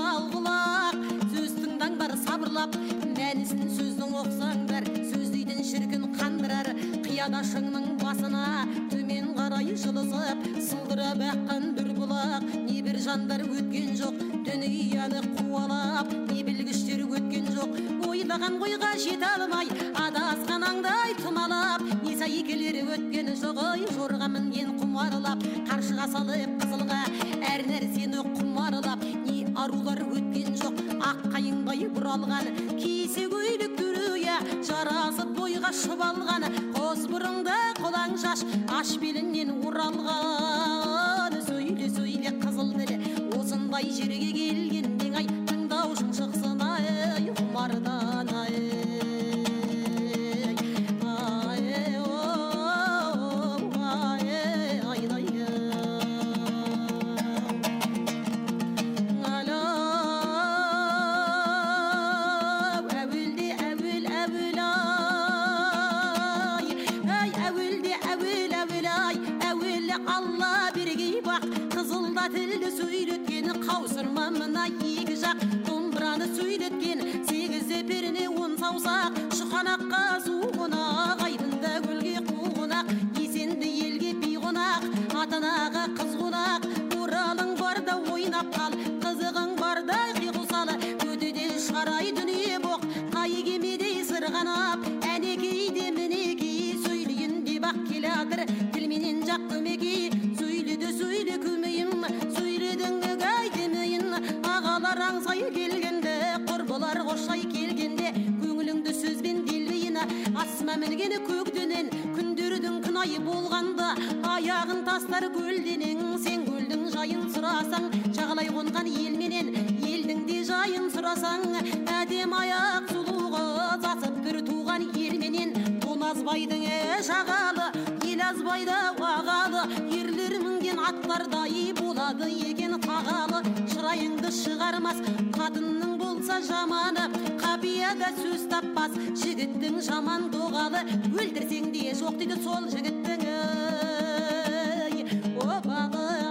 сал құлақ, сөз тыңдаңдар сабырлап, мәнісін сөздің оқсаңдар, сөз дейтін шіркін қандырар, қияда шыңның басына төмен қарай жылысып, сылдырап аққан бір бұлақ, не бір жандар өткен жоқ, дүнияны қуалап, не білгіштер өткен жоқ, ойлаған ойға жете алмай, адасқан аңдай тұмалап, не сәйкелері өткен жоқ, жорға мінген құмарлап, қаршыға салып қызылға әр нәрсені құмарлап, не арулар өткен жоқ, ақ қайыңдай бұралған, кисе көйлек дүрия жарасып бойға шұбалған, қос бұрыңда қолаң жаш аш белінен оралған. Сөйле сөйле қызыл тілі, осындай жерге келгеннен ай, тыңдаушың шықсын ай құмардан ай. Алла берге бақ, қызылда тілді сөйлеткен, қаусырма мына екі жақ, домбыраны сөйлеткен, сегіз періне он саусақ, шұқанаққа су қонақ, айдында гүлге қу қонақ, есенді елге би қонақ, атанаға қыз қонақ, оралың барда ойнап қал, қызығың барда қиқу салы, көтеден шығарай дүние боқ, қай кемедей сырғанап, әнекейде мінекей, сөйлейін деп ақ келатыр, тілменен жақ көмекей, сөйледі сөйле көмейім, сөйледің әй демейін, ағалар аңсай келгенде, құрбылар қошай келгенде, көңіліңді сөзбен делбейін, асма мінгені көкденен, күндердің күнайы болғанда, аяғын тастар көлденең, сен көлдің жайын сұрасаң, жағалай қонған елменен, елдің де жайын сұрасаң, әдем аяқ сұлуғы, засып бір туған елменен, тоназбайдың жағалы, ел азбайда ағалы, ерлер мінген аттардай болады екен тағалы, шырайыңды шығармас, қатынның болса жаманы, қапияда сөз таппас, жігіттің жаман доғалы, өлтірсең де жоқ дейді сол жігіттің обалы.